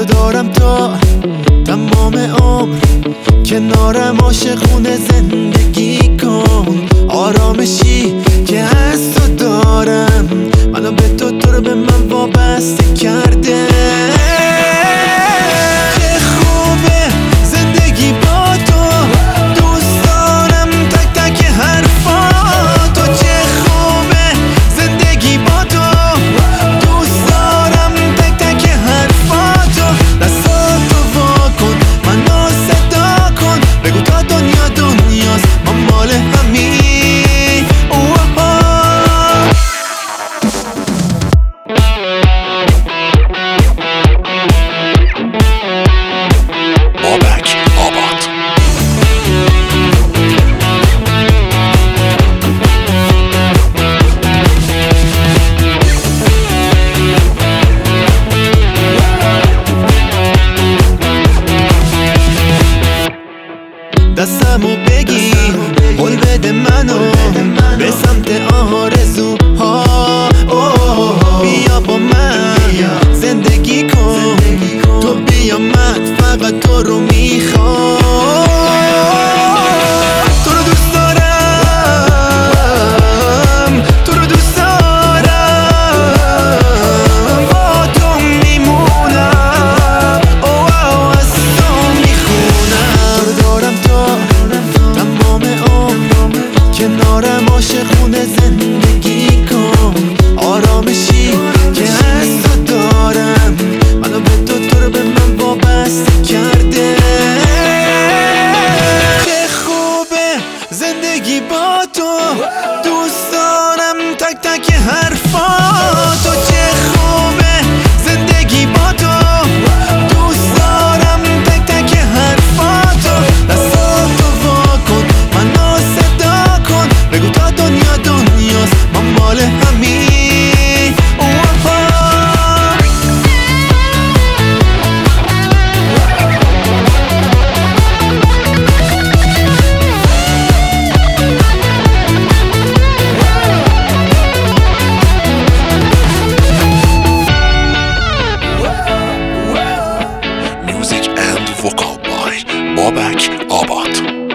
رو دارم تا تمام عمر، کنارم عاشقونه زندگی کن. آرامشی که از تو دارم منو به تو رو به من وابسته کرده. چه خوبه زندگی با تو، دوست دارم تک تک حرفاتو. چه خوبه زندگی با تو، دوست دارم تک تک حرفاتو. دستاتو وا کن منو صدا کن، بگو تا دنیا دنیاست ما مال همین. دستمو بگی قول بده منو به سمت آرزوها. بیا با من زندگی کن، تو بیا من فقط تو رو میخوام. تو رو دوست دارم، تو رو دوست دارم، با تو میمونم، از تو میخونم. دارم تا تمام عمر، کنارم عاشقونه زندگی کن. آرامشی که از تو دارم منو به تو رو به من وابسته کرده. چه خوبه زندگی با تو، دوست دارم تک تک حرفاتو. چه خوبه زندگی با تو، دوست دارم تک تک حرفاتو. دستاتو وا کن منو صدا کن، بگو تا دنیا دنیاست ما مال همین. Music and vocal by Babak Abad.